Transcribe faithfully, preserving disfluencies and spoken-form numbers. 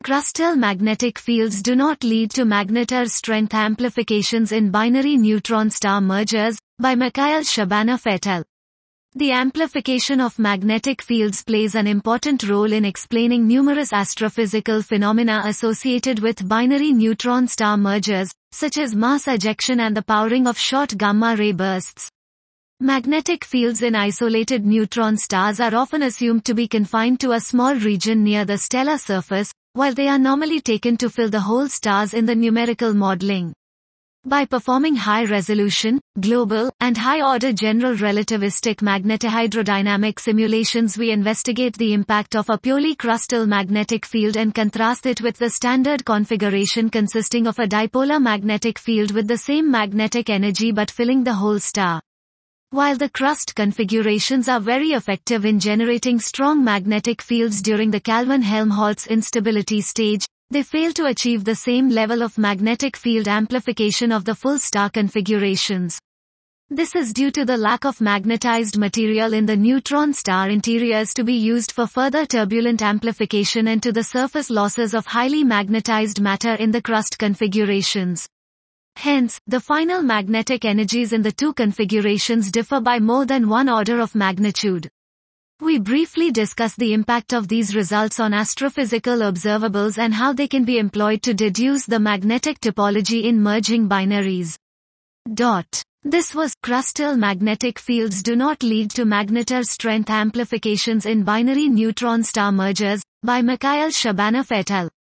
Crustal magnetic fields do not lead to magnetar strength amplifications in binary neutron star mergers, by Mikhail Shabanov et al. The amplification of magnetic fields plays an important role in explaining numerous astrophysical phenomena associated with binary neutron star mergers, such as mass ejection and the powering of short gamma-ray bursts. Magnetic fields in isolated neutron stars are often assumed to be confined to a small region near the stellar surface, while they are normally taken to fill the whole stars in the numerical modeling. By performing high-resolution, global, and high-order general relativistic magnetohydrodynamic simulations, we investigate the impact of a purely crustal magnetic field and contrast it with the standard configuration consisting of a dipolar magnetic field with the same magnetic energy but filling the whole star. While the crust configurations are very effective in generating strong magnetic fields during the Kelvin-Helmholtz instability stage, they fail to achieve the same level of magnetic field amplification of the full star configurations. This is due to the lack of magnetized material in the neutron star interiors to be used for further turbulent amplification and to the surface losses of highly magnetized matter in the crust configurations. Hence, the final magnetic energies in the two configurations differ by more than one order of magnitude. We briefly discuss the impact of these results on astrophysical observables and how they can be employed to deduce the magnetic topology in merging binaries. Dot. This was crustal magnetic fields do not lead to magnetar strength amplifications in binary neutron star mergers, by Mikhail Shabanov et al.